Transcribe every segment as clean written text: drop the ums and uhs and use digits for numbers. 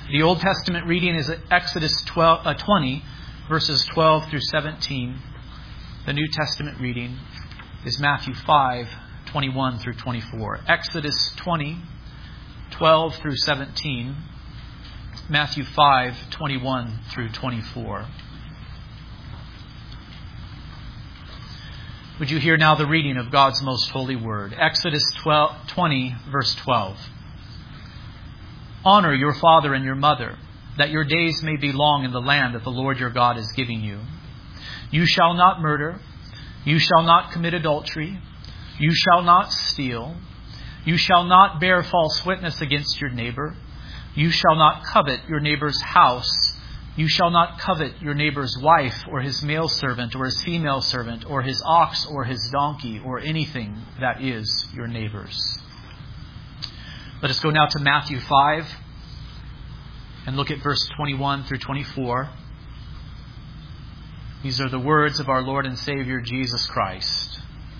The Old Testament reading is Exodus 20, verses 12 through 17. The New Testament reading is Matthew 5, 21 through 24. Exodus 20, 12 through 17. Matthew 5, 21 through 24. Would you hear now the reading of God's most holy word? Exodus 20, verse 12. Honor your father and your mother, that your days may be long in the land that the Lord your God is giving you. You shall not murder. You shall not commit adultery. You shall not steal. You shall not bear false witness against your neighbor. You shall not covet your neighbor's house. You shall not covet your neighbor's wife or his male servant or his female servant or his ox or his donkey or anything that is your neighbor's. Let us go now to Matthew 5 and look at verse 21 through 24. These are the words of our Lord and Savior Jesus Christ.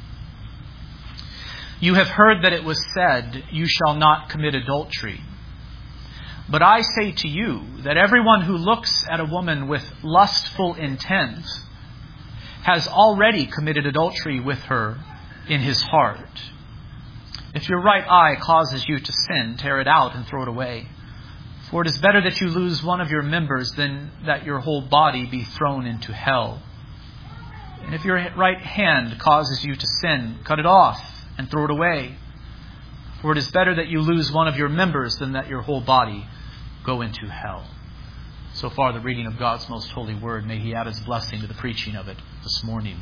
You have heard that it was said, you shall not commit adultery. But I say to you that everyone who looks at a woman with lustful intent has already committed adultery with her in his heart. If your right eye causes you to sin, tear it out and throw it away. For it is better that you lose one of your members than that your whole body be thrown into hell. And if your right hand causes you to sin, cut it off and throw it away. For it is better that you lose one of your members than that your whole body go into hell. So far, the reading of God's most holy word. May He add His blessing to the preaching of it this morning.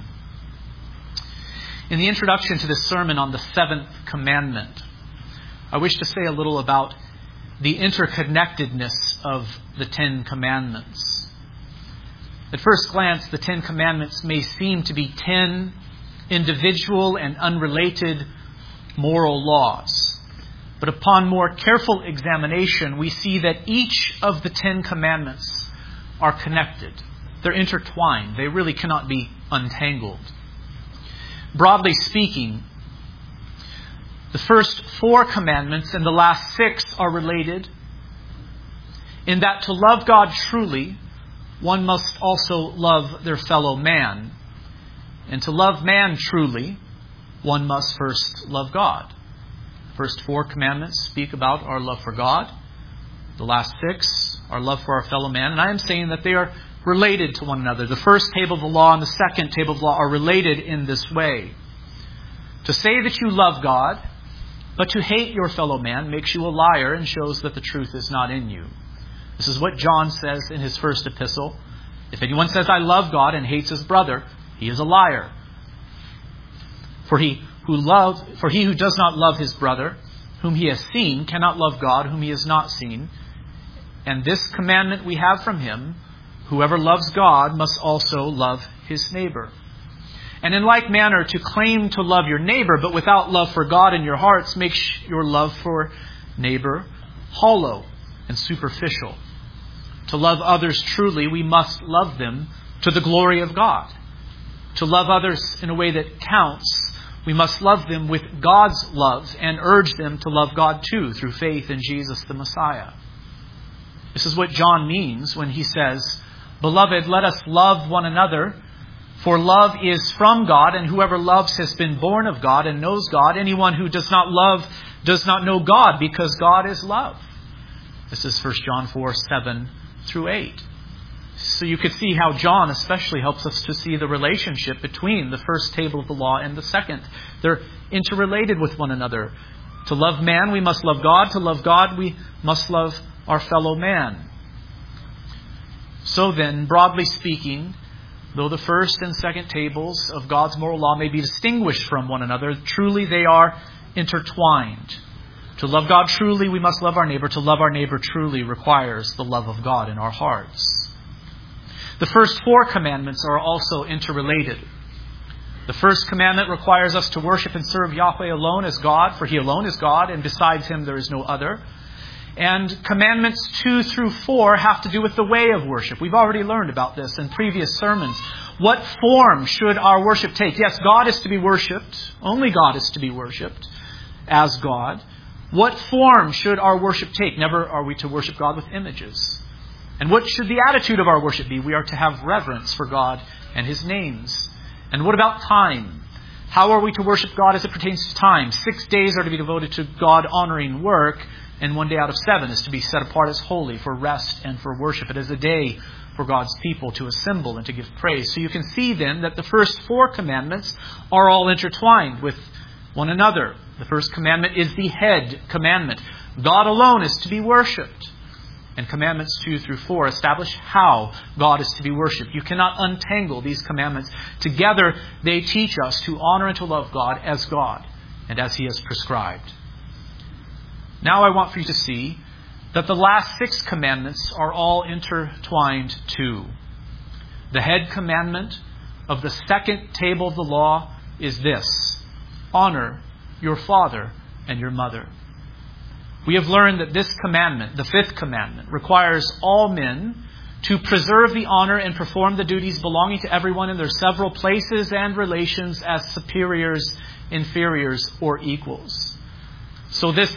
In the introduction to this sermon on the seventh commandment, I wish to say a little about the interconnectedness of the Ten Commandments. At first glance, the Ten Commandments may seem to be 10 individual and unrelated moral laws. But upon more careful examination, we see that each of the Ten Commandments are connected. They're intertwined. They really cannot be untangled. Broadly speaking, the first 4 commandments and the last 6 are related in that to love God truly, one must also love their fellow man. And to love man truly, one must first love God. The first 4 commandments speak about our love for God. The last 6, our love for our fellow man. And I am saying that they are related to one another. The first table of the law and the second table of the law are related in this way. To say that you love God, but to hate your fellow man makes you a liar and shows that the truth is not in you. This is what John says in his first epistle. If anyone says, I love God and hates his brother, he is a liar. For he who does not love his brother, whom he has seen, cannot love God, whom he has not seen. And this commandment we have from him, whoever loves God must also love his neighbor. And in like manner, to claim to love your neighbor, but without love for God in your hearts, makes your love for neighbor hollow and superficial. To love others truly, we must love them to the glory of God. To love others in a way that counts, we must love them with God's love and urge them to love God too through faith in Jesus the Messiah. This is what John means when he says, Beloved, let us love one another, for love is from God, and whoever loves has been born of God and knows God. Anyone who does not love does not know God, because God is love. This is 1 John 4, 7 through 8. So you could see how John especially helps us to see the relationship between the first table of the law and the second. They're interrelated with one another. To love man, we must love God. To love God, we must love our fellow man. So then, broadly speaking, though the first and second tables of God's moral law may be distinguished from one another, truly they are intertwined. To love God truly, we must love our neighbor. To love our neighbor truly requires the love of God in our hearts. The first 4 commandments are also interrelated. The first commandment requires us to worship and serve Yahweh alone as God, for He alone is God, and besides Him there is no other. And commandments 2 through 4 have to do with the way of worship. We've already learned about this in previous sermons. What form should our worship take? Yes, God is to be worshipped. Only God is to be worshipped as God. What form should our worship take? Never are we to worship God with images. And what should the attitude of our worship be? We are to have reverence for God and His names. And what about time? How are we to worship God as it pertains to time? 6 days are to be devoted to God-honoring work, and 1 day out of 7 is to be set apart as holy for rest and for worship. It is a day for God's people to assemble and to give praise. So you can see then that the first 4 commandments are all intertwined with one another. The first commandment is the head commandment. God alone is to be worshipped. And commandments 2 through 4 establish how God is to be worshipped. You cannot untangle these commandments. Together they teach us to honor and to love God and as He has prescribed. Now I want for you to see that the last 6 commandments are all intertwined too. The head commandment of the second table of the law is this: honor your father and your mother. We have learned that this commandment, the 5th commandment, requires all men to preserve the honor and perform the duties belonging to everyone in their several places and relations as superiors, inferiors, or equals. So this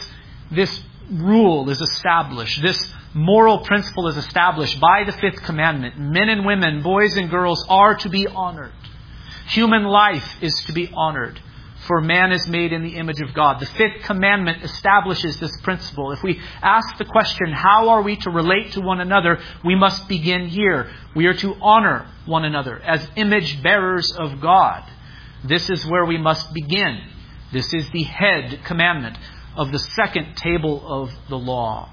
rule is established. This moral principle is established by the 5th commandment. Men and women, boys and girls are to be honored. Human life is to be honored. For man is made in the image of God. The 5th commandment establishes this principle. If we ask the question, how are we to relate to one another? We must begin here. We are to honor one another as image bearers of God. This is where we must begin. This is the head commandment of the second table of the law.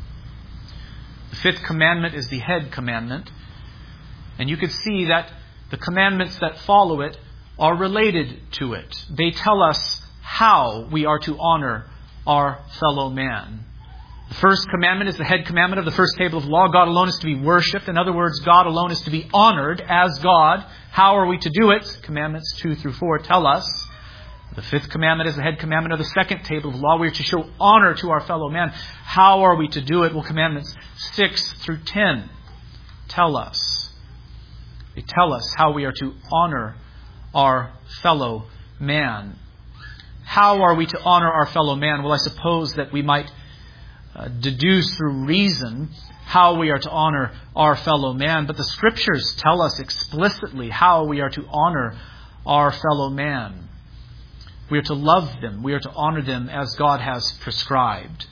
The 5th commandment is the head commandment. And you can see that the commandments that follow it are related to it. They tell us how we are to honor our fellow man. The first commandment is the head commandment of the first table of law. God alone is to be worshipped. In other words, God alone is to be honored as God. How are we to do it? Commandments 2 through 4 tell us. The 5th commandment is the head commandment of the second table of law. We are to show honor to our fellow man. How are we to do it? Well, commandments 6 through 10 tell us. They tell us how we are to honor our fellow man. How are we to honor our fellow man? Well, I suppose that we might deduce through reason how we are to honor our fellow man. But the Scriptures tell us explicitly how we are to honor our fellow man. We are to love them. We are to honor them as God has prescribed.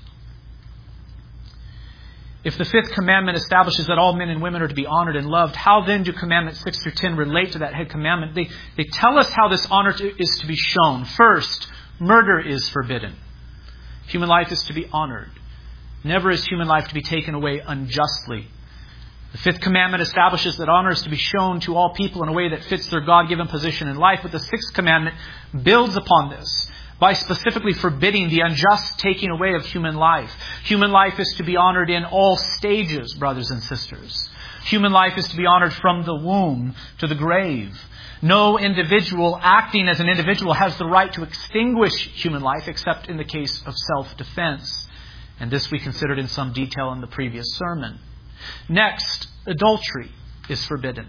If the 5th commandment establishes that all men and women are to be honored and loved, how then do commandments 6 through 10 relate to that head commandment? They tell us how this honor is to be shown. First, murder is forbidden. Human life is to be honored. Never is human life to be taken away unjustly. The 5th commandment establishes that honor is to be shown to all people in a way that fits their God-given position in life. But the 6th commandment builds upon this by specifically forbidding the unjust taking away of human life. Human life is to be honored in all stages, brothers and sisters. Human life is to be honored from the womb to the grave. No individual acting as an individual has the right to extinguish human life except in the case of self-defense. And this we considered in some detail in the previous sermon. Next, adultery is forbidden.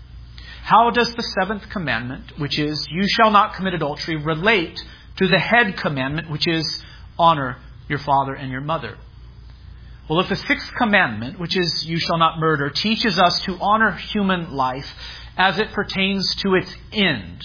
How does the 7th commandment, which is, you shall not commit adultery, relate to the head commandment, which is, honor your father and your mother? Well, if the 6th commandment, which is, you shall not murder, teaches us to honor human life as it pertains to its end,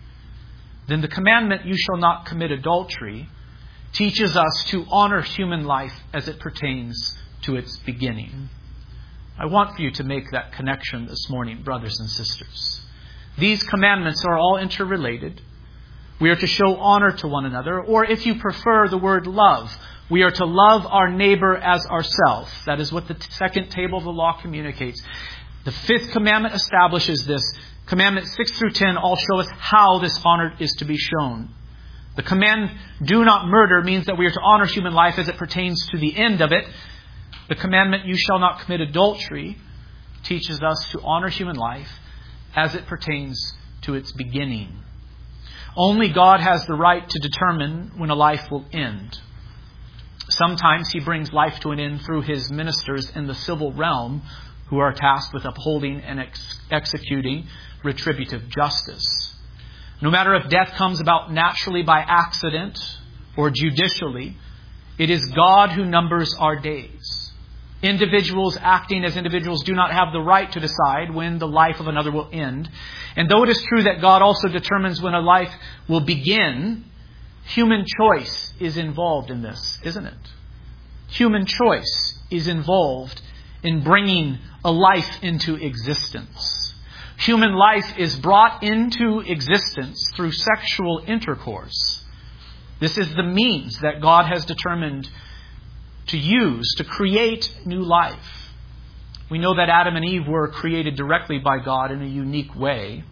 then the commandment, you shall not commit adultery, teaches us to honor human life as it pertains to its beginning. I want for you to make that connection this morning, brothers and sisters. These commandments are all interrelated. We are to show honor to one another, or if you prefer the word love, we are to love our neighbor as ourselves. That is what the second table of the law communicates. The 5th commandment establishes this. Commandments 6 through 10 all show us how this honor is to be shown. The command, do not murder, means that we are to honor human life as it pertains to the end of it. The commandment, you shall not commit adultery, teaches us to honor human life as it pertains to its beginning. Only God has the right to determine when a life will end. Sometimes He brings life to an end through His ministers in the civil realm who are tasked with upholding and executing retributive justice. No matter if death comes about naturally by accident or judicially, It is God who numbers our days. Individuals acting as individuals do not have the right to decide when the life of another will end. And though it is true that God also determines when a life will begin, human choice is involved in this, isn't it? Human choice is involved in bringing a life into existence. Human life is brought into existence through sexual intercourse. This is the means that God has determined to use to create new life. We know that Adam and Eve were created directly by God in a unique way.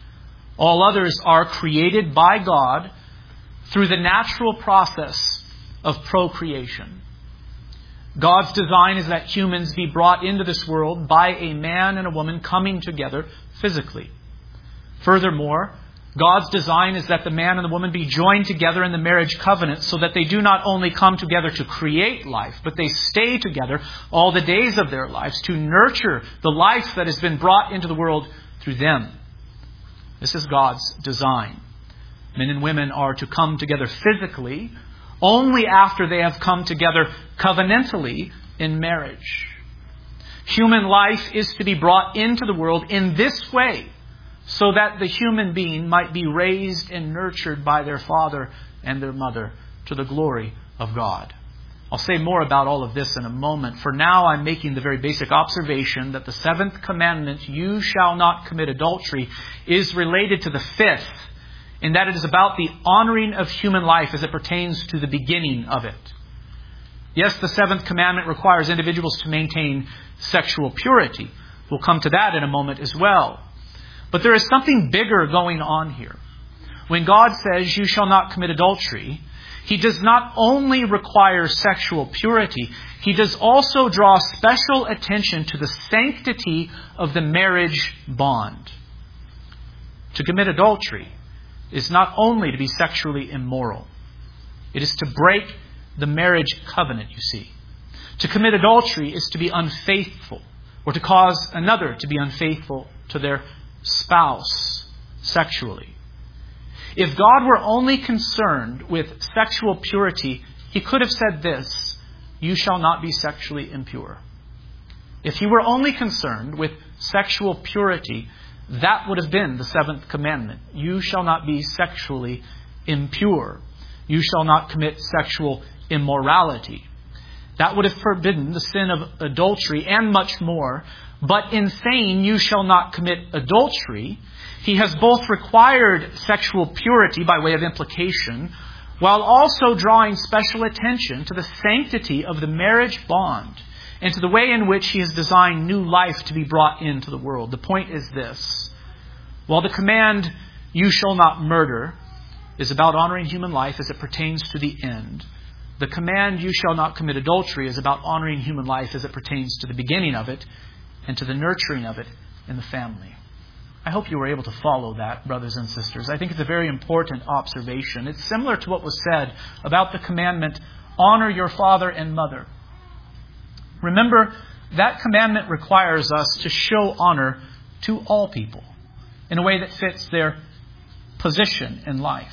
All others are created by God through the natural process of procreation. God's design is that humans be brought into this world by a man and a woman coming together physically. Furthermore, God's design is that the man and the woman be joined together in the marriage covenant so that they do not only come together to create life, but they stay together all the days of their lives to nurture the life that has been brought into the world through them. This is God's design. Men and women are to come together physically only after they have come together covenantally in marriage. Human life is to be brought into the world in this way so that the human being might be raised and nurtured by their father and their mother to the glory of God. I'll say more about all of this in a moment. For now, I'm making the very basic observation that the seventh commandment, you shall not commit adultery, is related to the fifth, in that it is about the honoring of human life as it pertains to the beginning of it. Yes, the seventh commandment requires individuals to maintain sexual purity. We'll come to that in a moment as well. But there is something bigger going on here. When God says, you shall not commit adultery, He does not only require sexual purity, He does also draw special attention to the sanctity of the marriage bond. To commit adultery is not only to be sexually immoral. It is to break the marriage covenant, you see. To commit adultery is to be unfaithful, or to cause another to be unfaithful to their spouse sexually. If God were only concerned with sexual purity, He could have said this, you shall not be sexually impure. If He were only concerned with sexual purity, that would have been the seventh commandment. You shall not be sexually impure. You shall not commit sexual immorality. That would have forbidden the sin of adultery and much more. But in saying you shall not commit adultery, He has both required sexual purity by way of implication, while also drawing special attention to the sanctity of the marriage bond and to the way in which He has designed new life to be brought into the world. The point is this. While the command, you shall not murder, is about honoring human life as it pertains to the end, the command, you shall not commit adultery, is about honoring human life as it pertains to the beginning of it and to the nurturing of it in the family. I hope you were able to follow that, brothers and sisters. I think it's a very important observation. It's similar to what was said about the commandment, honor your father and mother. Remember, that commandment requires us to show honor to all people in a way that fits their position in life.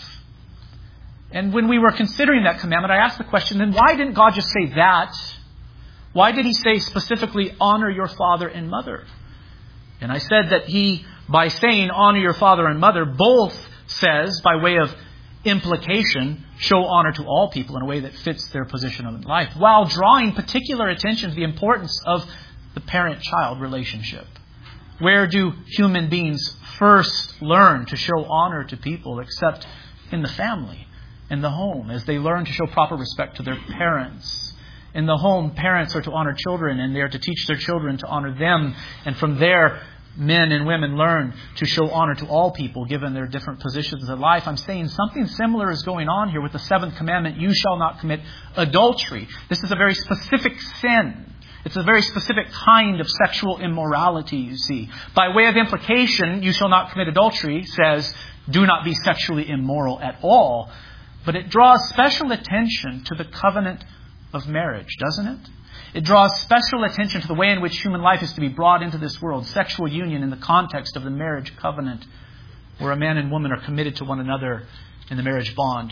And when we were considering that commandment, I asked the question, then why didn't God just say that? Why did He say specifically, honor your father and mother? And I said that He, by saying honor your father and mother, both says, by way of implication, show honor to all people in a way that fits their position in life, while drawing particular attention to the importance of the parent-child relationship. Where do human beings first learn to show honor to people except in the family, in the home, as they learn to show proper respect to their parents? In the home, parents are to honor children, and they are to teach their children to honor them. And from there, men and women learn to show honor to all people, given their different positions in life. I'm saying something similar is going on here with the seventh commandment, you shall not commit adultery. This is a very specific sin. It's a very specific kind of sexual immorality, you see. By way of implication, you shall not commit adultery says, do not be sexually immoral at all. But it draws special attention to the covenant of marriage, doesn't it? It draws special attention to the way in which human life is to be brought into this world. Sexual union in the context of the marriage covenant, where a man and woman are committed to one another in the marriage bond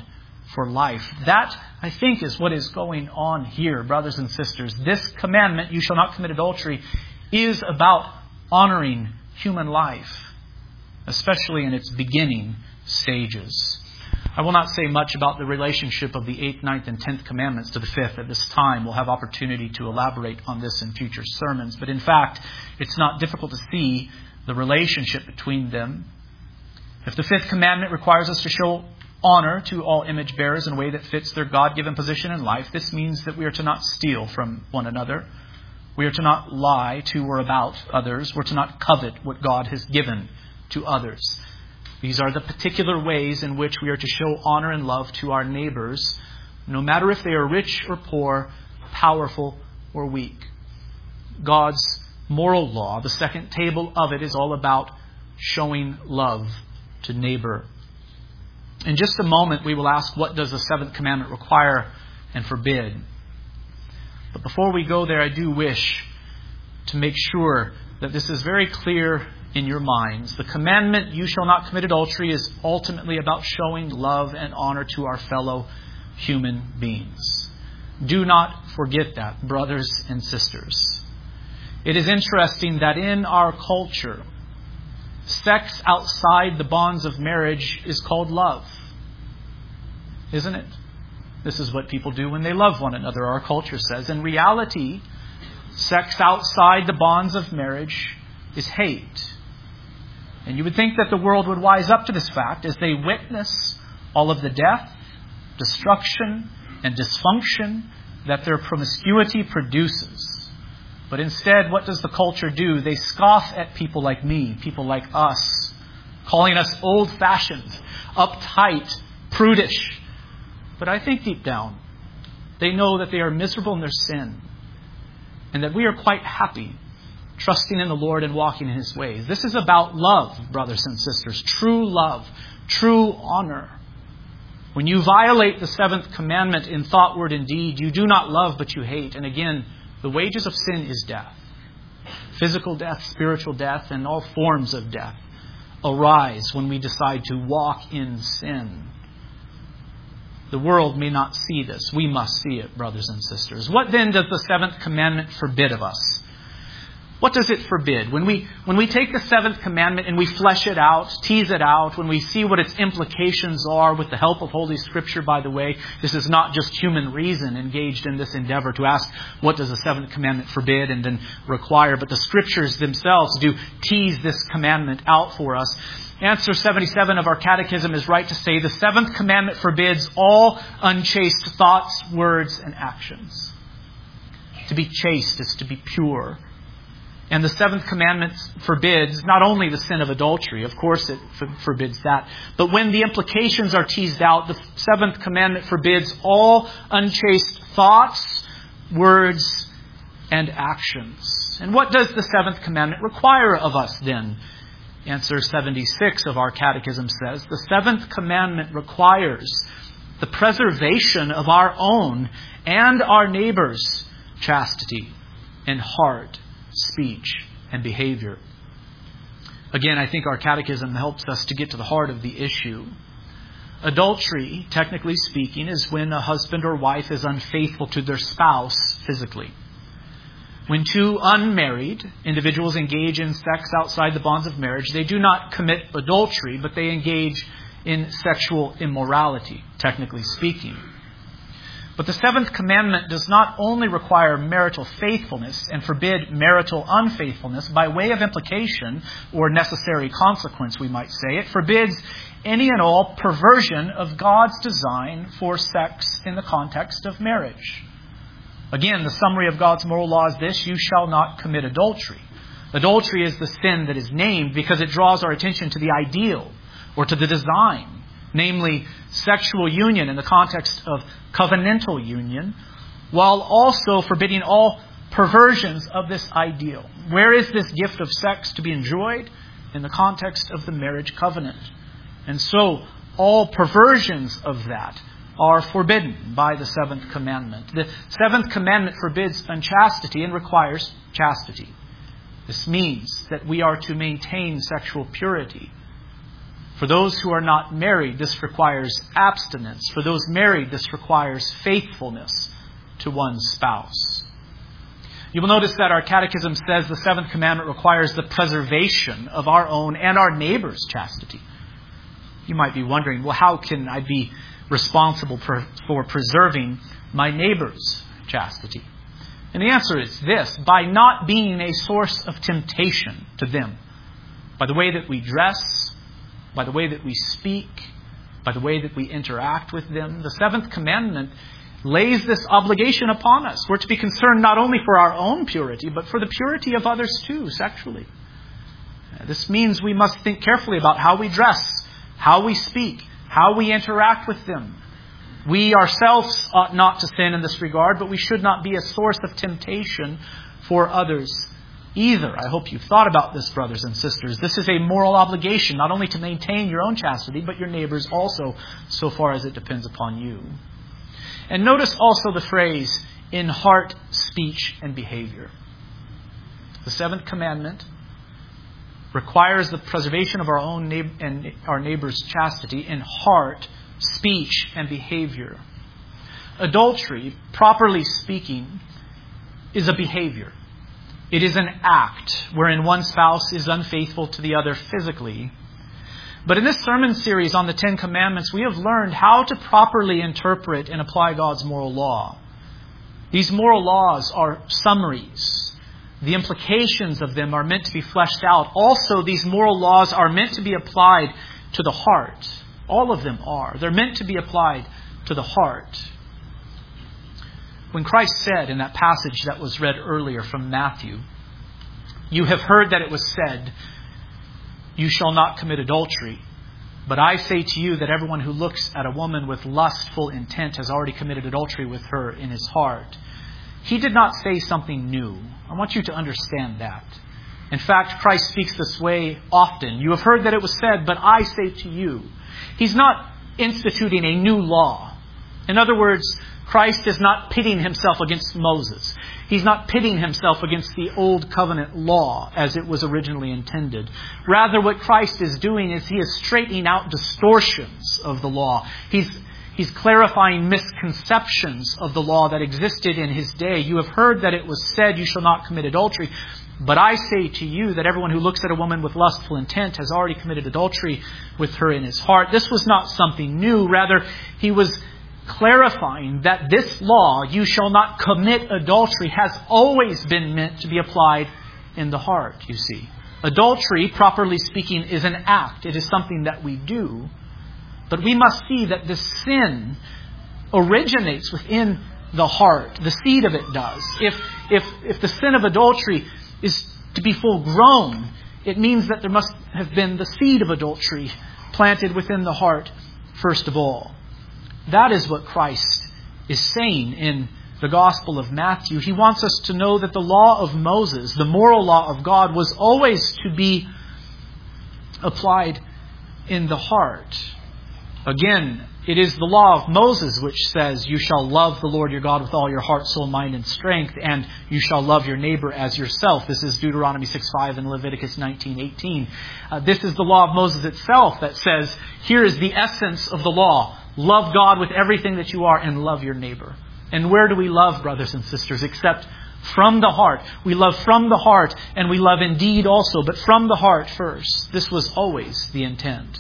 for life. That, I think, is what is going on here, brothers and sisters. This commandment, you shall not commit adultery, is about honoring human life, especially in its beginning stages. I will not say much about the relationship of the 8th, 9th, and 10th commandments to the 5th at this time. We'll have opportunity to elaborate on this in future sermons. But in fact, it's not difficult to see the relationship between them. If the 5th commandment requires us to show honor to all image bearers in a way that fits their God-given position in life, this means that we are to not steal from one another. We are to not lie to or about others. We're to not covet what God has given to others. These are the particular ways in which we are to show honor and love to our neighbors, no matter if they are rich or poor, powerful or weak. God's moral law, the second table of it, is all about showing love to neighbor. In just a moment, we will ask, what does the 7th commandment require and forbid? But before we go there, I do wish to make sure that this is very clear in your minds. The commandment, you shall not commit adultery, is ultimately about showing love and honor to our fellow human beings. Do not forget that, brothers and sisters. It is interesting that in our culture, sex outside the bonds of marriage is called love. Isn't it? This is what people do when they love one another, our culture says. In reality, sex outside the bonds of marriage is hate. And you would think that the world would wise up to this fact as they witness all of the death, destruction, and dysfunction that their promiscuity produces. But instead, what does the culture do? They scoff at people like me, people like us, calling us old-fashioned, uptight, prudish. But I think deep down, they know that they are miserable in their sin and that we are quite happy trusting in the Lord and walking in His ways. This is about love, brothers and sisters. True love, true honor. When you violate the 7th commandment in thought, word, and deed, you do not love, but you hate. And again, the wages of sin is death. Physical death, spiritual death, and all forms of death arise when we decide to walk in sin. The world may not see this. We must see it, brothers and sisters. What then does the 7th commandment forbid of us? What does it forbid? When we take the 7th commandment and we flesh it out, tease it out, when we see what its implications are with the help of Holy Scripture, by the way, this is not just human reason engaged in this endeavor to ask what does the 7th commandment forbid and then require, but the Scriptures themselves do tease this commandment out for us. Answer 77 of our catechism is right to say the 7th commandment forbids all unchaste thoughts, words, and actions. To be chaste is to be pure. And the 7th commandment forbids not only the sin of adultery, of course it forbids that, but when the implications are teased out, the 7th commandment forbids all unchaste thoughts, words, and actions. And what does the 7th commandment require of us then? Answer 76 of our catechism says, the 7th commandment requires the preservation of our own and our neighbor's chastity in heart, speech, and behavior. Again, I think our catechism helps us to get to the heart of the issue. Adultery, technically speaking, is when a husband or wife is unfaithful to their spouse physically. When two unmarried individuals engage in sex outside the bonds of marriage, they do not commit adultery, but they engage in sexual immorality, technically speaking. But the 7th commandment does not only require marital faithfulness and forbid marital unfaithfulness by way of implication or necessary consequence, we might say. It forbids any and all perversion of God's design for sex in the context of marriage. Again, the summary of God's moral law is this: you shall not commit adultery. Adultery is the sin that is named because it draws our attention to the ideal or to the design, namely sexual union in the context of covenantal union, while also forbidding all perversions of this ideal. Where is this gift of sex to be enjoyed? In the context of the marriage covenant. And so all perversions of that are forbidden by the 7th commandment. The 7th commandment forbids unchastity and requires chastity. This means that we are to maintain sexual purity. For those who are not married, this requires abstinence. For those married, this requires faithfulness to one's spouse. You will notice that our catechism says the seventh commandment requires the preservation of our own and our neighbor's chastity. You might be wondering, well, how can I be responsible for preserving my neighbor's chastity? And the answer is this: by not being a source of temptation to them, by the way that we dress, by the way that we speak, by the way that we interact with them. The seventh commandment lays this obligation upon us. We're to be concerned not only for our own purity, but for the purity of others too, sexually. This means we must think carefully about how we dress, how we speak, how we interact with them. We ourselves ought not to sin in this regard, but we should not be a source of temptation for others either. I hope you've thought about this, brothers and sisters. This is a moral obligation, not only to maintain your own chastity, but your neighbor's also, so far as it depends upon you. And notice also the phrase, in heart, speech, and behavior. The seventh commandment requires the preservation of our own and our neighbor's chastity in heart, speech, and behavior. Adultery, properly speaking, is a behavior. It is an act wherein one spouse is unfaithful to the other physically. But in this sermon series on the Ten Commandments, we have learned how to properly interpret and apply God's moral law. These moral laws are summaries. The implications of them are meant to be fleshed out. Also, these moral laws are meant to be applied to the heart. All of them are. They're meant to be applied to the heart. When Christ said in that passage that was read earlier from Matthew, "You have heard that it was said, 'You shall not commit adultery.' But I say to you that everyone who looks at a woman with lustful intent has already committed adultery with her in his heart." He did not say something new. I want you to understand that. In fact, Christ speaks this way often. "You have heard that it was said, but I say to you." He's not instituting a new law. In other words, Christ is not pitting himself against Moses. He's not pitting himself against the old covenant law as it was originally intended. Rather, what Christ is doing is he is straightening out distortions of the law. He's clarifying misconceptions of the law that existed in his day. "You have heard that it was said, 'You shall not commit adultery.' But I say to you that everyone who looks at a woman with lustful intent has already committed adultery with her in his heart." This was not something new. Rather, he was clarifying that this law, "You shall not commit adultery," has always been meant to be applied in the heart, you see. Adultery, properly speaking, is an act. It is something that we do. But we must see that the sin originates within the heart. The seed of it does. If the sin of adultery is to be full grown, it means that there must have been the seed of adultery planted within the heart first of all. That is what Christ is saying in the Gospel of Matthew. He wants us to know that the law of Moses, the moral law of God, was always to be applied in the heart. Again, it is the law of Moses which says, "You shall love the Lord your God with all your heart, soul, mind, and strength, and you shall love your neighbor as yourself." This is Deuteronomy 6:5 and Leviticus 19:18. This is the law of Moses itself that says, here is the essence of the law. Love God with everything that you are and love your neighbor. And where do we love, brothers and sisters, except from the heart? We love from the heart, and we love indeed also, but from the heart first. This was always the intent.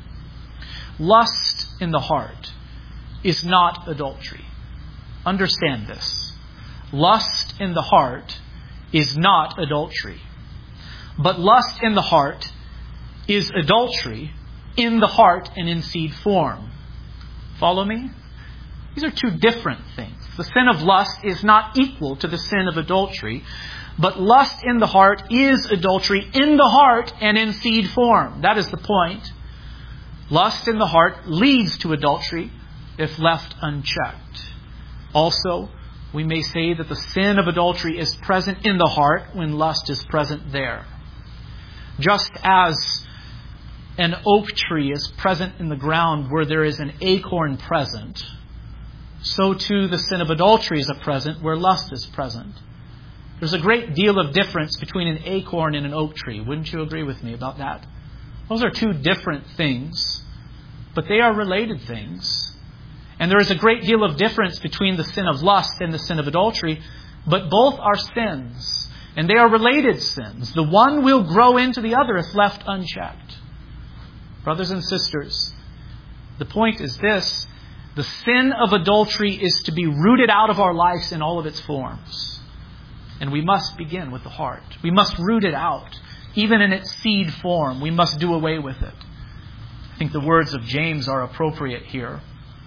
Lust in the heart is not adultery. Understand this. Lust in the heart is not adultery. But lust in the heart is adultery in the heart and in seed form. Follow me? These are two different things. The sin of lust is not equal to the sin of adultery, but lust in the heart is adultery in the heart and in seed form. That is the point. Lust in the heart leads to adultery if left unchecked. Also, we may say that the sin of adultery is present in the heart when lust is present there. Just as an oak tree is present in the ground where there is an acorn present, so too the sin of adultery is present where lust is present. There's a great deal of difference between an acorn and an oak tree. Wouldn't you agree with me about that? Those are two different things, but they are related things. And there is a great deal of difference between the sin of lust and the sin of adultery, but both are sins, and they are related sins. The one will grow into the other if left unchecked. Brothers and sisters, the point is this: the sin of adultery is to be rooted out of our lives in all of its forms. And we must begin with the heart. We must root it out. Even in its seed form, we must do away with it. I think the words of James are appropriate here.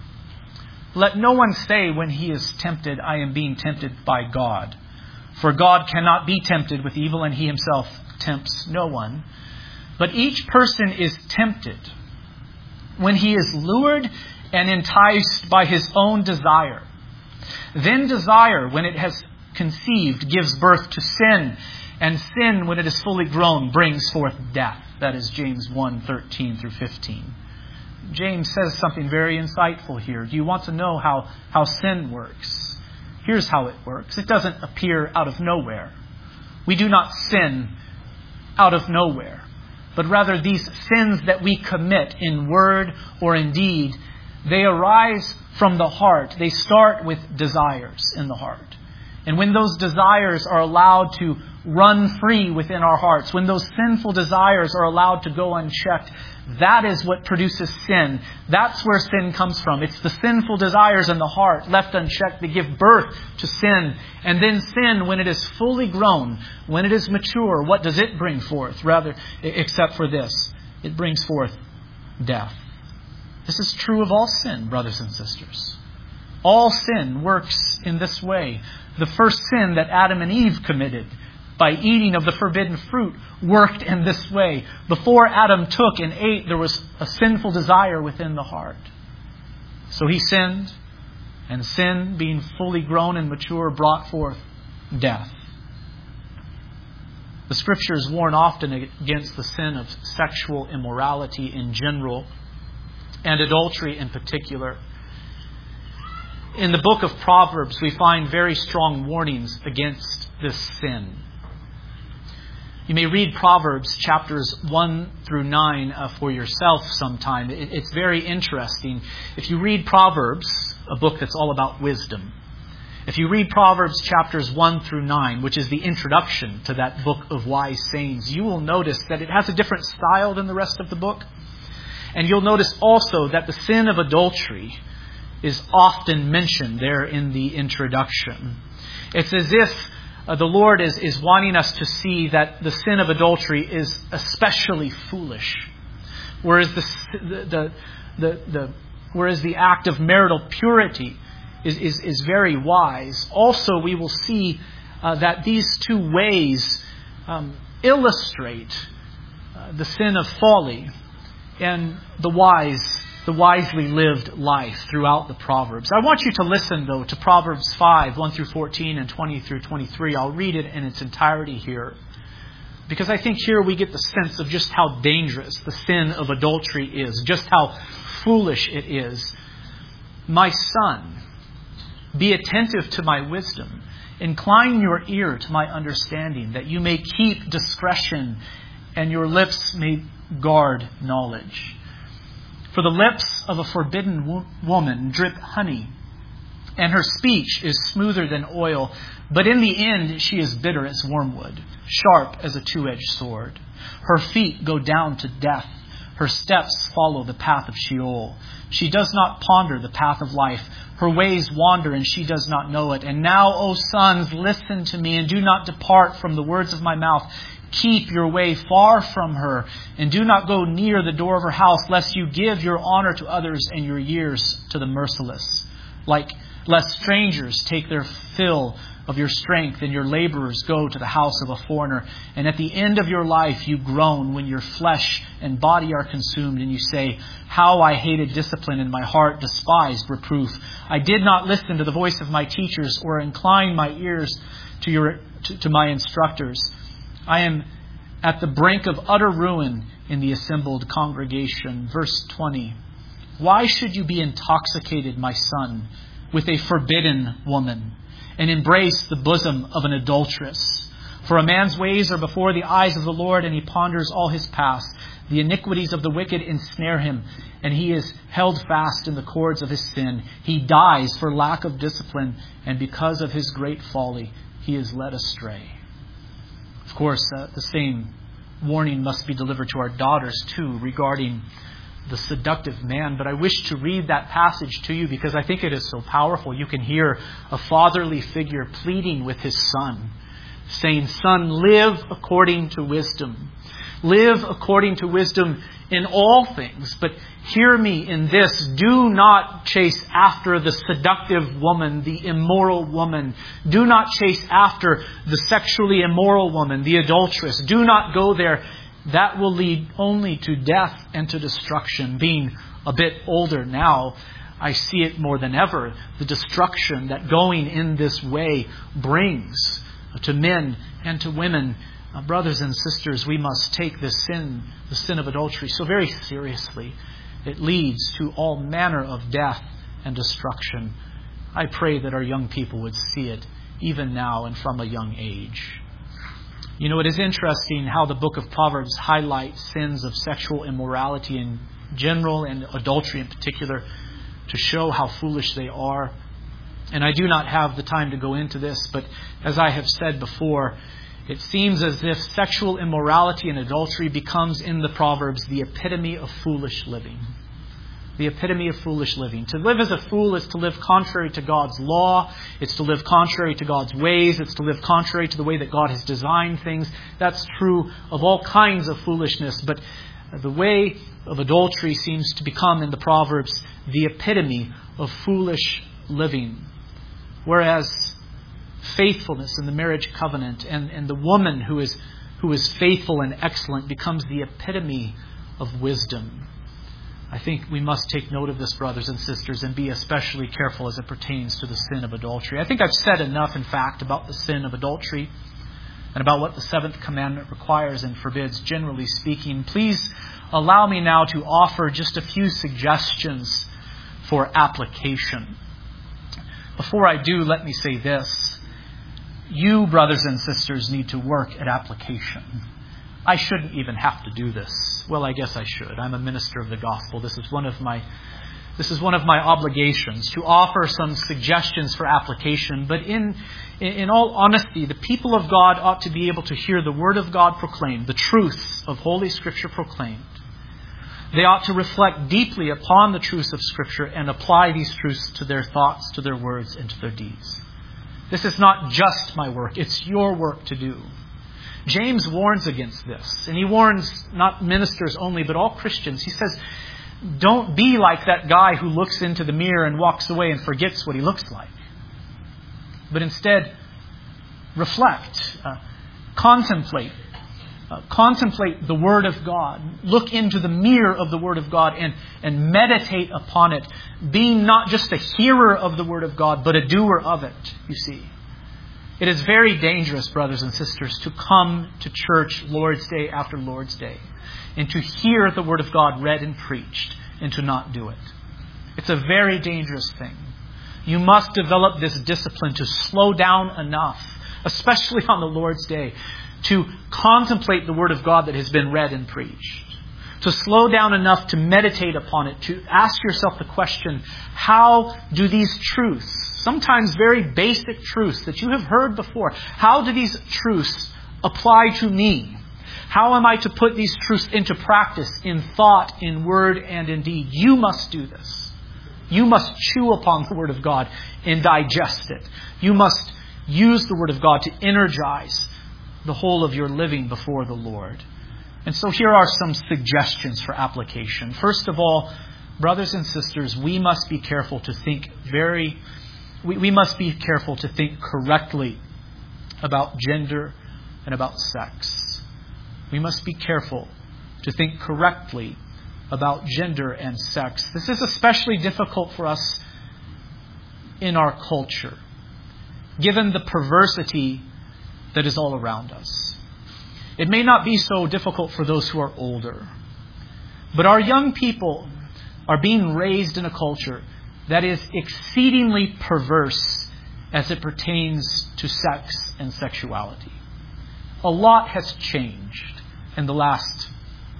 Let no one say when he is tempted, I am being tempted by God. For God cannot be tempted with evil, and he himself tempts no one. But each person is tempted when he is lured and enticed by his own desire. Then desire, when it has conceived, gives birth to sin. And sin, when it is fully grown, brings forth death. That is James 1:13 through 15. James says something very insightful here. Do you want to know how sin works? Here's how it works. It doesn't appear out of nowhere. We do not sin out of nowhere. But rather these sins that we commit in word or in deed, they arise from the heart. They start with desires in the heart. And when those desires are allowed to run free within our hearts, when those sinful desires are allowed to go unchecked, that is what produces sin. That's where sin comes from. It's the sinful desires in the heart, left unchecked, that give birth to sin. And then sin, when it is fully grown, when it is mature, what does it bring forth? Rather, except for this, it brings forth death. This is true of all sin, brothers and sisters. All sin works in this way. The first sin that Adam and Eve committed by eating of the forbidden fruit worked in this way. Before Adam took and ate, there was a sinful desire within the heart. So he sinned, and sin, being fully grown and mature, brought forth death. The Scriptures warn often against the sin of sexual immorality in general, and adultery in particular. In the book of Proverbs, we find very strong warnings against this sin. You may read Proverbs chapters 1 through 9 for yourself sometime. It's very interesting. If you read Proverbs, a book that's all about wisdom, if you read Proverbs chapters 1 through 9, which is the introduction to that book of wise sayings, you will notice that it has a different style than the rest of the book. And you'll notice also that the sin of adultery is often mentioned there in the introduction. It's as if the Lord is wanting us to see that the sin of adultery is especially foolish, whereas whereas the act of marital purity is very wise. Also, we will see that these two ways illustrate the sin of folly and the wisely lived life throughout the Proverbs. I want you to listen, though, to Proverbs 5, 1 through 14 and 20 through 23. I'll read it in its entirety here, because I think here we get the sense of just how dangerous the sin of adultery is, just how foolish it is. My son, be attentive to my wisdom. Incline your ear to my understanding, that you may keep discretion and your lips may guard knowledge. For the lips of a forbidden woman drip honey, and her speech is smoother than oil. But in the end she is bitter as wormwood, sharp as a two-edged sword. Her feet go down to death. Her steps follow the path of Sheol. She does not ponder the path of life. Her ways wander, and she does not know it. And now, O sons, listen to me, and do not depart from the words of my mouth. Keep your way far from her, and do not go near the door of her house, lest you give your honor to others and your years to the merciless. Lest strangers take their fill of your strength, and your laborers go to the house of a foreigner. And at the end of your life you groan when your flesh and body are consumed, and you say, how I hated discipline, and my heart despised reproof. I did not listen to the voice of my teachers, or incline my ears to my instructors. I am at the brink of utter ruin in the assembled congregation. Verse 20. Why should you be intoxicated, my son, with a forbidden woman, and embrace the bosom of an adulteress? For a man's ways are before the eyes of the Lord, and he ponders all his past. The iniquities of the wicked ensnare him, and he is held fast in the cords of his sin. He dies for lack of discipline, and because of his great folly, he is led astray. Of course, the same warning must be delivered to our daughters too regarding the seductive man. But I wish to read that passage to you because I think it is so powerful. You can hear a fatherly figure pleading with his son, saying, "Son, live according to wisdom. Live according to wisdom in all things. But hear me in this. Do not chase after the seductive woman, the immoral woman. Do not chase after the sexually immoral woman, the adulteress. Do not go there. That will lead only to death and to destruction." Being a bit older now, I see it more than ever, the destruction that going in this way brings to men and to women. Brothers and sisters, we must take this sin, the sin of adultery, so very seriously. It leads to all manner of death and destruction. I pray that our young people would see it even now and from a young age. You know, it is interesting how the book of Proverbs highlights sins of sexual immorality in general and adultery in particular to show how foolish they are. And I do not have the time to go into this, but as I have said before, it seems as if sexual immorality and adultery becomes in the Proverbs the epitome of foolish living. The epitome of foolish living. To live as a fool is to live contrary to God's law. It's to live contrary to God's ways. It's to live contrary to the way that God has designed things. That's true of all kinds of foolishness. But the way of adultery seems to become in the Proverbs the epitome of foolish living. Whereas faithfulness in the marriage covenant and the woman who is faithful and excellent becomes the epitome of wisdom. I think we must take note of this, brothers and sisters, and be especially careful as it pertains to the sin of adultery. I think I've said enough, in fact, about the sin of adultery and about what the seventh commandment requires and forbids, generally speaking. Please allow me now to offer just a few suggestions for application. Before I do, let me say this. You, brothers and sisters, need to work at application. I shouldn't even have to do this. Well, I guess I should. I'm a minister of the gospel. This is one of my obligations to offer some suggestions for application. But in all honesty, the people of God ought to be able to hear the Word of God proclaimed, the truths of Holy Scripture proclaimed. They ought to reflect deeply upon the truths of Scripture and apply these truths to their thoughts, to their words, and to their deeds. This is not just my work. It's your work to do. James warns against this. And he warns not ministers only, but all Christians. He says, don't be like that guy who looks into the mirror and walks away and forgets what he looks like. But instead, reflect, contemplate the Word of God. Look into the mirror of the Word of God and meditate upon it. Being not just a hearer of the Word of God, but a doer of it, you see. It is very dangerous, brothers and sisters, to come to church Lord's Day after Lord's Day and to hear the Word of God read and preached and to not do it. It's a very dangerous thing. You must develop this discipline to slow down enough, especially on the Lord's Day, to contemplate the Word of God that has been read and preached. To slow down enough to meditate upon it, to ask yourself the question, how do these truths, sometimes very basic truths that you have heard before, how do these truths apply to me? How am I to put these truths into practice in thought, in word, and in deed? You must do this. You must chew upon the Word of God and digest it. You must use the Word of God to energize the whole of your living before the Lord. And so here are some suggestions for application. First of all, brothers and sisters, we must be careful to think correctly about gender and about sex. We must be careful to think correctly about gender and sex. This is especially difficult for us in our culture, given the perversity that is all around us. It may not be so difficult for those who are older, but our young people are being raised in a culture that is exceedingly perverse as it pertains to sex and sexuality. A lot has changed in the last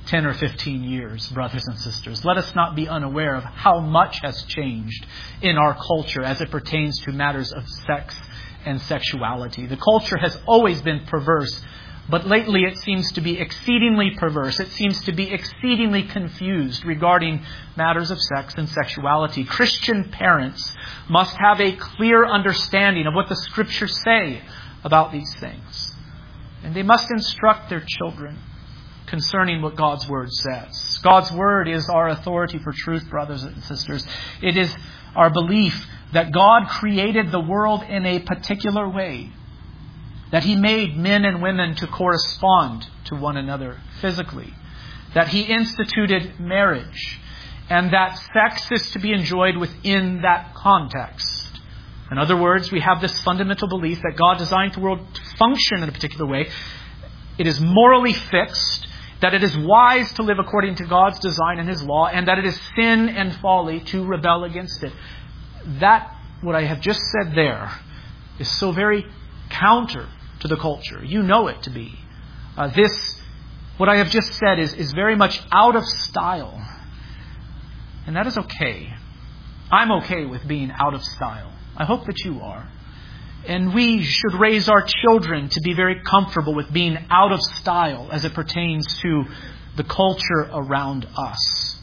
10 or 15 years, brothers and sisters. Let us not be unaware of how much has changed in our culture as it pertains to matters of sex and sexuality. The culture has always been perverse, but lately it seems to be exceedingly perverse. It seems to be exceedingly confused regarding matters of sex and sexuality. Christian parents must have a clear understanding of what the Scriptures say about these things. And they must instruct their children concerning what God's Word says. God's Word is our authority for truth, brothers and sisters. It is our belief that God created the world in a particular way, that He made men and women to correspond to one another physically, that He instituted marriage, and that sex is to be enjoyed within that context. In other words, we have this fundamental belief that God designed the world to function in a particular way. It is morally fixed, that it is wise to live according to God's design and His law, and that it is sin and folly to rebel against it. That, what I have just said there, is so very counter to the culture. You know it to be. What I have just said is very much out of style. And that is okay. I'm okay with being out of style. I hope that you are. And we should raise our children to be very comfortable with being out of style as it pertains to the culture around us.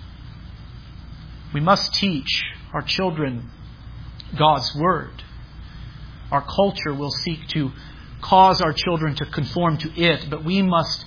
We must teach our children God's Word. Our culture will seek to cause our children to conform to it, but we must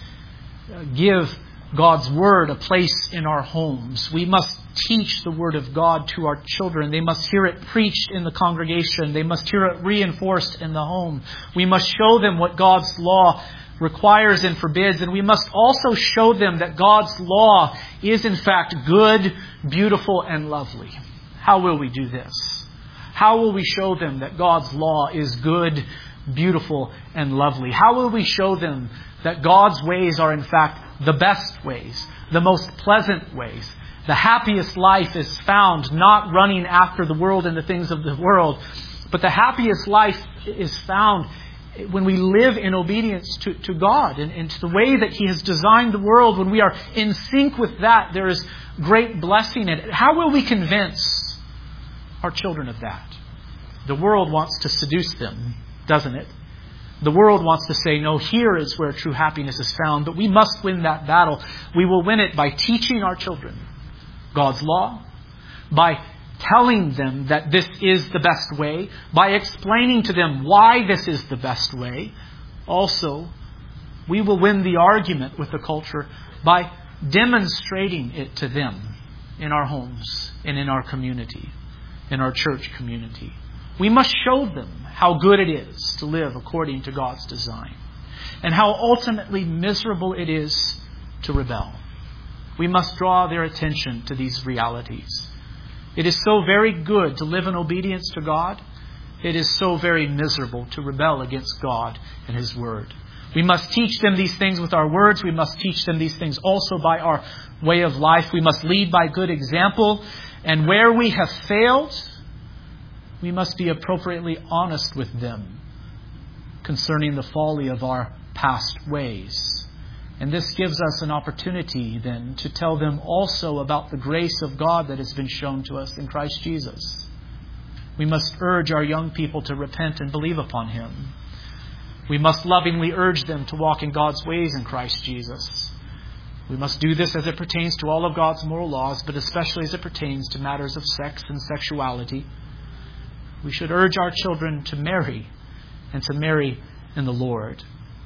give God's Word a place in our homes. We must teach the Word of God to our children. They must hear it preached in the congregation. They must hear it reinforced in the home. We must show them what God's law requires and forbids, and we must also show them that God's law is in fact good, beautiful, and lovely. How will we do this? How will we show them that God's law is good, beautiful, and lovely? How will we show them that God's ways are in fact the best ways, the most pleasant ways? The happiest life is found not running after the world and the things of the world, but the happiest life is found when we live in obedience to God and to the way that He has designed the world. When we are in sync with that, there is great blessing in it. How will we convince our children of that? The world wants to seduce them, doesn't it? The world wants to say, no, here is where true happiness is found, but we must win that battle. We will win it by teaching our children God's law, by telling them that this is the best way, by explaining to them why this is the best way. Also, we will win the argument with the culture by demonstrating it to them in our homes and in our community, in our church community. We must show them how good it is to live according to God's design and how ultimately miserable it is to rebel. We must draw their attention to these realities. It is so very good to live in obedience to God. It is so very miserable to rebel against God and His Word. We must teach them these things with our words. We must teach them these things also by our way of life. We must lead by good example. And where we have failed, we must be appropriately honest with them concerning the folly of our past ways. And this gives us an opportunity then to tell them also about the grace of God that has been shown to us in Christ Jesus. We must urge our young people to repent and believe upon Him. We must lovingly urge them to walk in God's ways in Christ Jesus. We must do this as it pertains to all of God's moral laws, but especially as it pertains to matters of sex and sexuality. We should urge our children to marry and to marry in the Lord.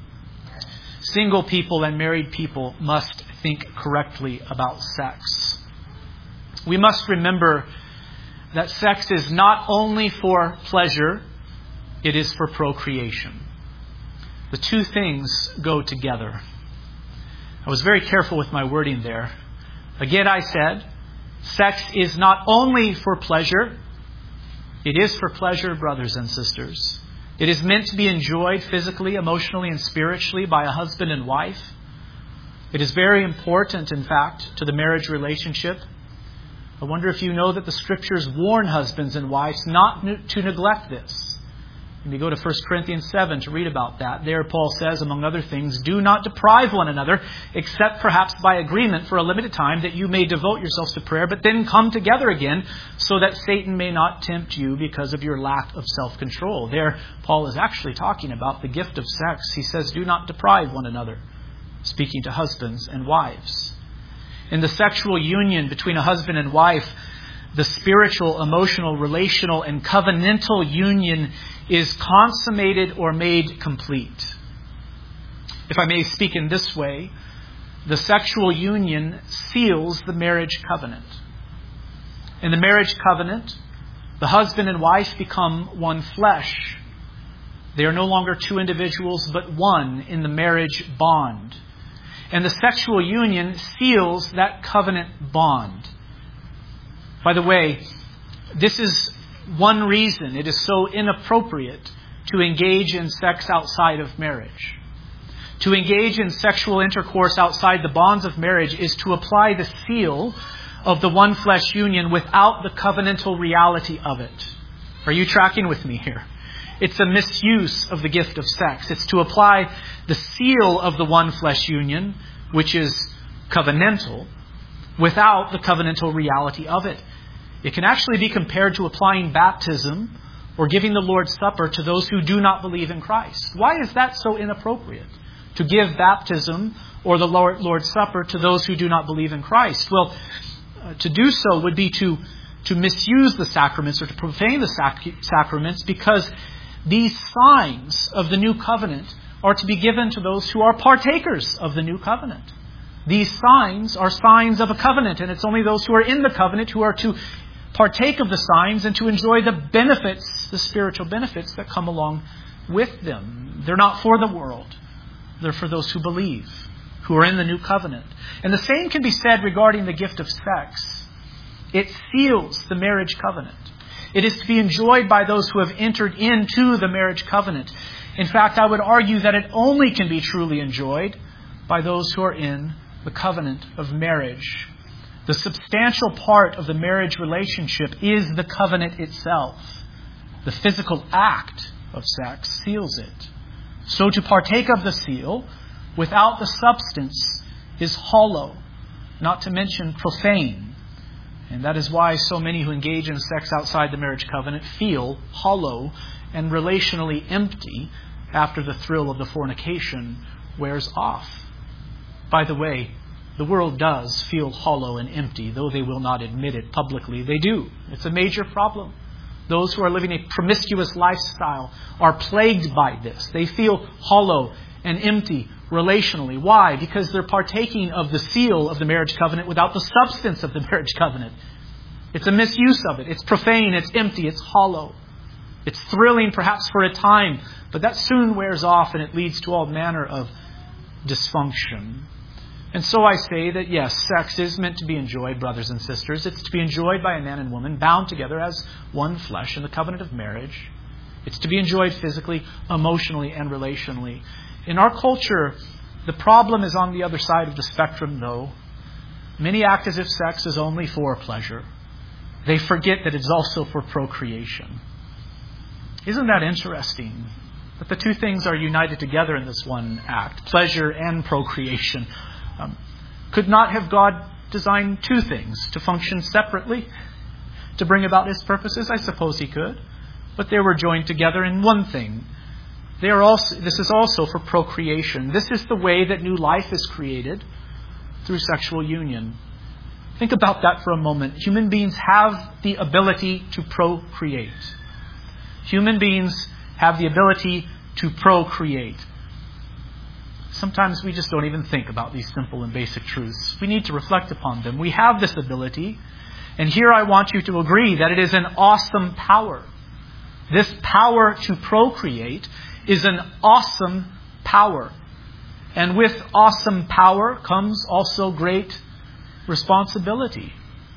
Single people and married people must think correctly about sex. We must remember that sex is not only for pleasure, it is for procreation. The two things go together. I was very careful with my wording there. Again, I said, sex is not only for pleasure, it is for pleasure, brothers and sisters. It is meant to be enjoyed physically, emotionally, and spiritually by a husband and wife. It is very important, in fact, to the marriage relationship. I wonder if you know that the Scriptures warn husbands and wives not to neglect this. And you go to 1 Corinthians 7 to read about that. There Paul says, among other things, do not deprive one another, except perhaps by agreement for a limited time, that you may devote yourselves to prayer, but then come together again, so that Satan may not tempt you because of your lack of self-control. There Paul is actually talking about the gift of sex. He says, do not deprive one another, speaking to husbands and wives. In the sexual union between a husband and wife, the spiritual, emotional, relational, and covenantal union is consummated or made complete. If I may speak in this way, the sexual union seals the marriage covenant. In the marriage covenant, the husband and wife become one flesh. They are no longer two individuals, but one in the marriage bond. And the sexual union seals that covenant bond. By the way, this is one reason it is so inappropriate to engage in sex outside of marriage. To engage in sexual intercourse outside the bonds of marriage is to apply the seal of the one flesh union without the covenantal reality of it. Are you tracking with me here? It's a misuse of the gift of sex. It's to apply the seal of the one flesh union, which is covenantal, without the covenantal reality of it. It can actually be compared to applying baptism or giving the Lord's Supper to those who do not believe in Christ. Why is that so inappropriate? To give baptism or the Lord's Supper to those who do not believe in Christ? Well, to do so would be to misuse the sacraments or to profane the sacraments, because these signs of the new covenant are to be given to those who are partakers of the new covenant. These signs are signs of a covenant, and it's only those who are in the covenant who are to partake of the signs and to enjoy the benefits, the spiritual benefits that come along with them. They're not for the world. They're for those who believe, who are in the new covenant. And the same can be said regarding the gift of sex. It seals the marriage covenant. It is to be enjoyed by those who have entered into the marriage covenant. In fact, I would argue that it only can be truly enjoyed by those who are in the covenant of marriage. The substantial part of the marriage relationship is the covenant itself. The physical act of sex seals it. So to partake of the seal without the substance is hollow, not to mention profane. And that is why so many who engage in sex outside the marriage covenant feel hollow and relationally empty after the thrill of the fornication wears off. By the way, the world does feel hollow and empty, though they will not admit it publicly. They do. It's a major problem. Those who are living a promiscuous lifestyle are plagued by this. They feel hollow and empty relationally. Why? Because they're partaking of the seal of the marriage covenant without the substance of the marriage covenant. It's a misuse of it. It's profane, it's empty, it's hollow. It's thrilling perhaps for a time, but that soon wears off and it leads to all manner of dysfunction. And so I say that yes, sex is meant to be enjoyed, brothers and sisters. It's to be enjoyed by a man and woman bound together as one flesh in the covenant of marriage. It's to be enjoyed physically, emotionally, and relationally. In our culture, the problem is on the other side of the spectrum, though. Many act as if sex is only for pleasure. They forget that it's also for procreation. Isn't that interesting? That the two things are united together in this one act, pleasure and procreation. Could not have God designed two things to function separately to bring about His purposes? I suppose He could. But they were joined together in one thing. This is also for procreation. This is the way that new life is created, through sexual union. Think about that for a moment. Human beings have the ability to procreate. Human beings have the ability to procreate. Sometimes we just don't even think about these simple and basic truths. We need to reflect upon them. We have this ability. And here I want you to agree that it is an awesome power. This power to procreate is an awesome power. And with awesome power comes also great responsibility.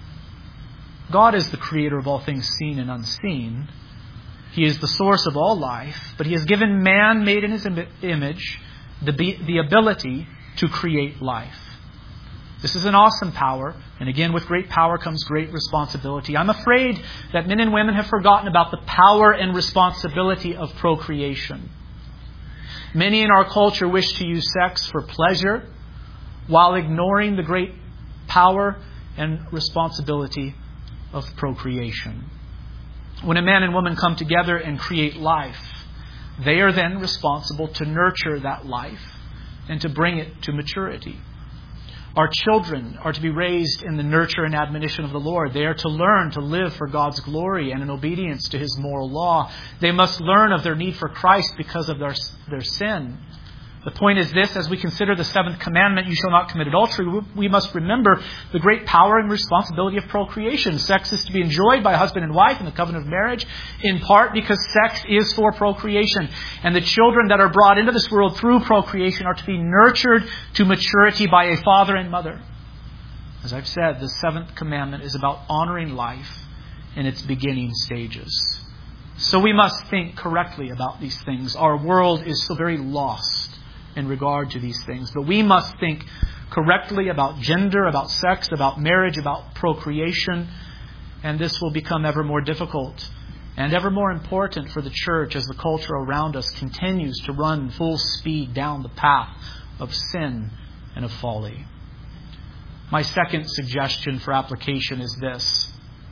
God is the creator of all things seen and unseen. He is the source of all life, but He has given man made in His image the ability to create life. This is an awesome power, and again, with great power comes great responsibility. I'm afraid that men and women have forgotten about the power and responsibility of procreation. Many in our culture wish to use sex for pleasure while ignoring the great power and responsibility of procreation. When a man and woman come together and create life, they are then responsible to nurture that life and to bring it to maturity. Our children are to be raised in the nurture and admonition of the Lord. They are to learn to live for God's glory and in obedience to His moral law. They must learn of their need for Christ because of their sin. The point is this: as we consider the seventh commandment, you shall not commit adultery, we must remember the great power and responsibility of procreation. Sex is to be enjoyed by husband and wife in the covenant of marriage, in part because sex is for procreation. And the children that are brought into this world through procreation are to be nurtured to maturity by a father and mother. As I've said, the seventh commandment is about honoring life in its beginning stages. So we must think correctly about these things. Our world is so very lost in regard to these things. But we must think correctly about gender, about sex, about marriage, about procreation. And this will become ever more difficult and ever more important for the church as the culture around us continues to run full speed down the path of sin and of folly. My second suggestion for application is this: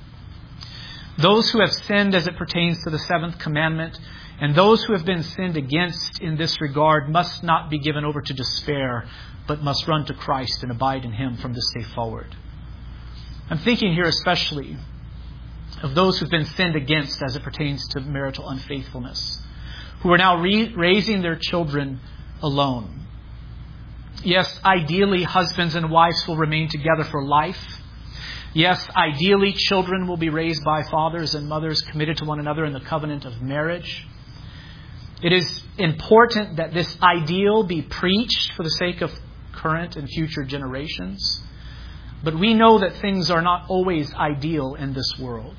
those who have sinned as it pertains to the seventh commandment and those who have been sinned against in this regard must not be given over to despair, but must run to Christ and abide in Him from this day forward. I'm thinking here especially of those who've been sinned against as it pertains to marital unfaithfulness, who are now raising their children alone. Yes, ideally, husbands and wives will remain together for life. Yes, ideally, children will be raised by fathers and mothers committed to one another in the covenant of marriage. It is important that this ideal be preached for the sake of current and future generations. But we know that things are not always ideal in this world.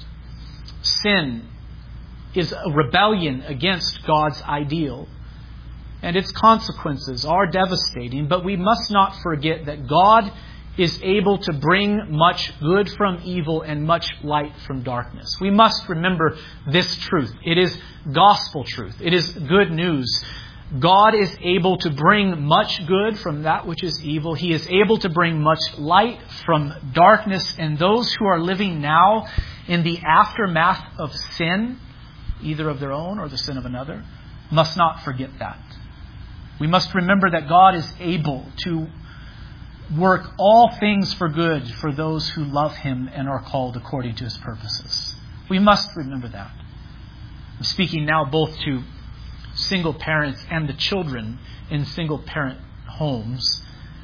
Sin is a rebellion against God's ideal, and its consequences are devastating. But we must not forget that God is able to bring much good from evil and much light from darkness. We must remember this truth. It is gospel truth. It is good news. God is able to bring much good from that which is evil. He is able to bring much light from darkness. And those who are living now in the aftermath of sin, either of their own or the sin of another, must not forget that. We must remember that God is able to work all things for good for those who love Him and are called according to His purposes. We must remember that. I'm speaking now both to single parents and the children in single parent homes.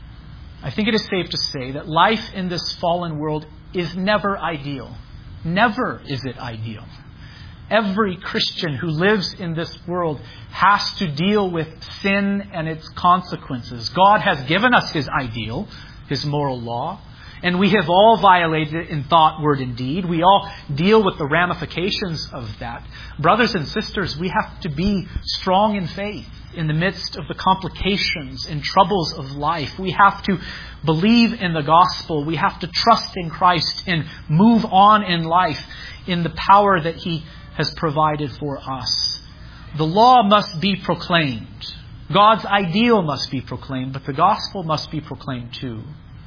I think it is safe to say that life in this fallen world is never ideal. Never is it ideal. Every Christian who lives in this world has to deal with sin and its consequences. God has given us His ideal, His moral law, and we have all violated it in thought, word, and deed. We all deal with the ramifications of that. Brothers and sisters, we have to be strong in faith in the midst of the complications and troubles of life. We have to believe in the gospel. We have to trust in Christ and move on in life in the power that He has provided for us. The law must be proclaimed. God's ideal must be proclaimed, but the gospel must be proclaimed too.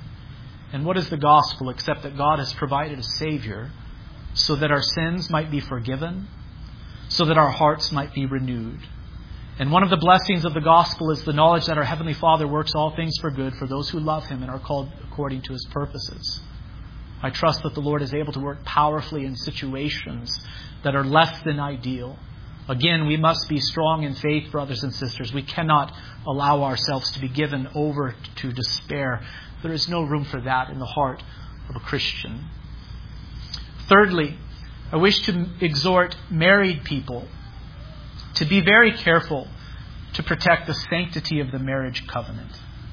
And what is the gospel except that God has provided a Savior so that our sins might be forgiven, so that our hearts might be renewed. And one of the blessings of the gospel is the knowledge that our Heavenly Father works all things for good for those who love Him and are called according to His purposes. I trust that the Lord is able to work powerfully in situations that are less than ideal. Again, we must be strong in faith, brothers and sisters. We cannot allow ourselves to be given over to despair. There is no room for that in the heart of a Christian. Thirdly, I wish to exhort married people to be very careful to protect the sanctity of the marriage covenant.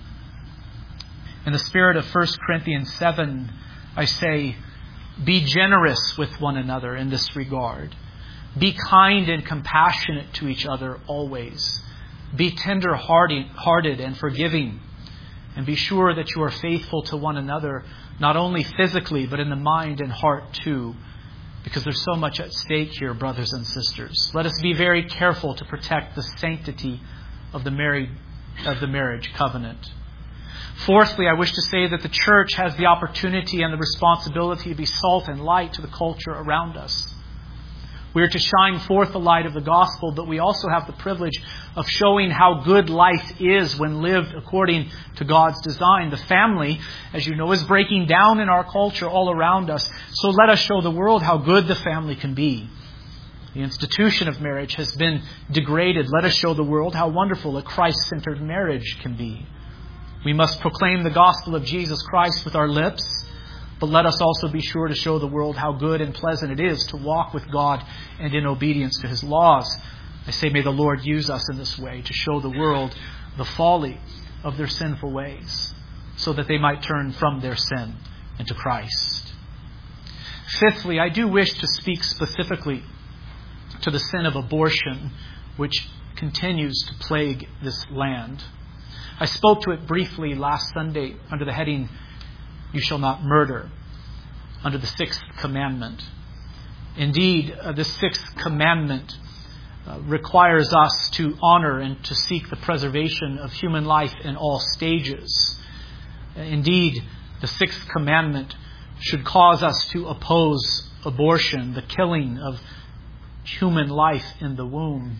In the spirit of 1 Corinthians 7, I say, be generous with one another in this regard. Be kind and compassionate to each other always. Be tender-hearted and forgiving. And be sure that you are faithful to one another, not only physically, but in the mind and heart too. Because there's so much at stake here, brothers and sisters. Let us be very careful to protect the sanctity of the marriage covenant. Fourthly, I wish to say that the church has the opportunity and the responsibility to be salt and light to the culture around us. We are to shine forth the light of the gospel, but we also have the privilege of showing how good life is when lived according to God's design. The family, as you know, is breaking down in our culture all around us. So let us show the world how good the family can be. The institution of marriage has been degraded. Let us show the world how wonderful a Christ-centered marriage can be. We must proclaim the gospel of Jesus Christ with our lips, but let us also be sure to show the world how good and pleasant it is to walk with God and in obedience to His laws. I say, may the Lord use us in this way to show the world the folly of their sinful ways, so that they might turn from their sin into Christ. Fifthly, I do wish to speak specifically to the sin of abortion, which continues to plague this land. I spoke to it briefly last Sunday under the heading, "You shall not murder," under the 6th commandment. Indeed, the 6th commandment requires us to honor and to seek the preservation of human life in all stages. Indeed, the 6th commandment should cause us to oppose abortion, the killing of human life in the womb.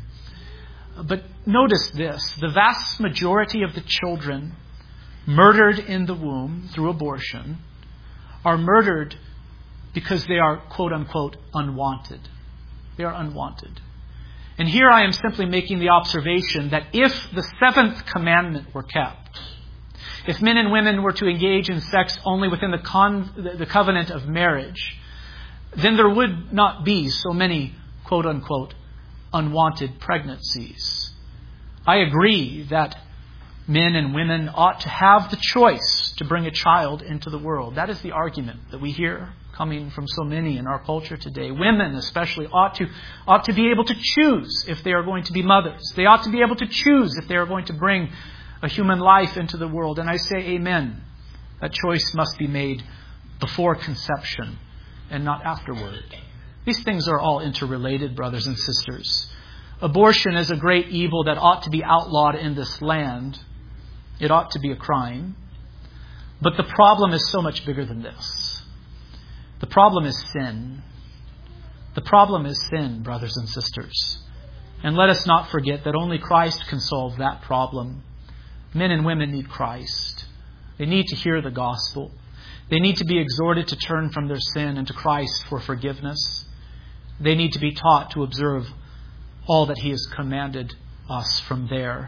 But notice this, the vast majority of the children murdered in the womb through abortion are murdered because they are, quote unquote, unwanted. They are unwanted. And here I am simply making the observation that if the 7th commandment were kept, if men and women were to engage in sex only within the covenant of marriage, then there would not be so many, quote unquote, unwanted pregnancies. I agree that men and women ought to have the choice to bring a child into the world. That is the argument that we hear coming from so many in our culture today. Women especially ought to be able to choose if they are going to be mothers. They ought to be able to choose if they are going to bring a human life into the world. And I say amen. That choice must be made before conception and not afterward. These things are all interrelated, brothers and sisters. Abortion is a great evil that ought to be outlawed in this land. It ought to be a crime. But the problem is so much bigger than this. The problem is sin. The problem is sin, brothers and sisters. And let us not forget that only Christ can solve that problem. Men and women need Christ. They need to hear the gospel. They need to be exhorted to turn from their sin and to Christ for forgiveness. They need to be taught to observe all that He has commanded us from there.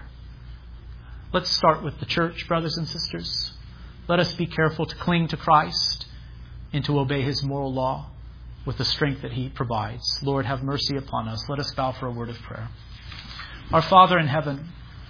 Let's start with the church, brothers and sisters. Let us be careful to cling to Christ and to obey His moral law with the strength that He provides. Lord, have mercy upon us. Let us bow for a word of prayer. Our Father in heaven,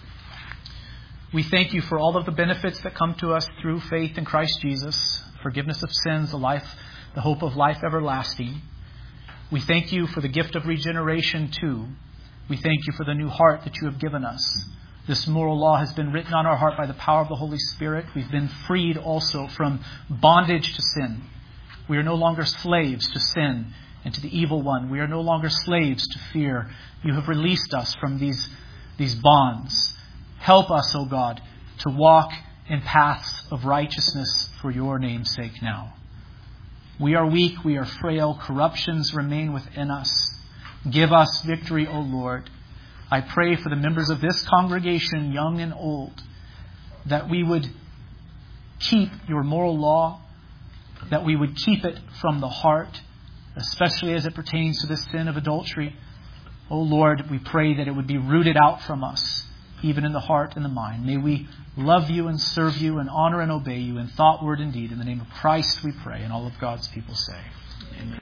we thank You for all of the benefits that come to us through faith in Christ Jesus, forgiveness of sins, the hope of life everlasting. We thank You for the gift of regeneration too. We thank You for the new heart that You have given us. This moral law has been written on our heart by the power of the Holy Spirit. We've been freed also from bondage to sin. We are no longer slaves to sin and to the evil one. We are no longer slaves to fear. You have released us from these bonds. Help us, O God, to walk in paths of righteousness for Your name's sake now. We are weak, we are frail, corruptions remain within us. Give us victory, O Lord. I pray for the members of this congregation, young and old, that we would keep Your moral law, that we would keep it from the heart, especially as it pertains to the sin of adultery. O Lord, we pray that it would be rooted out from us, even in the heart and the mind. May we love You and serve You and honor and obey You in thought, word, and deed. In the name of Christ we pray, and all of God's people say, amen.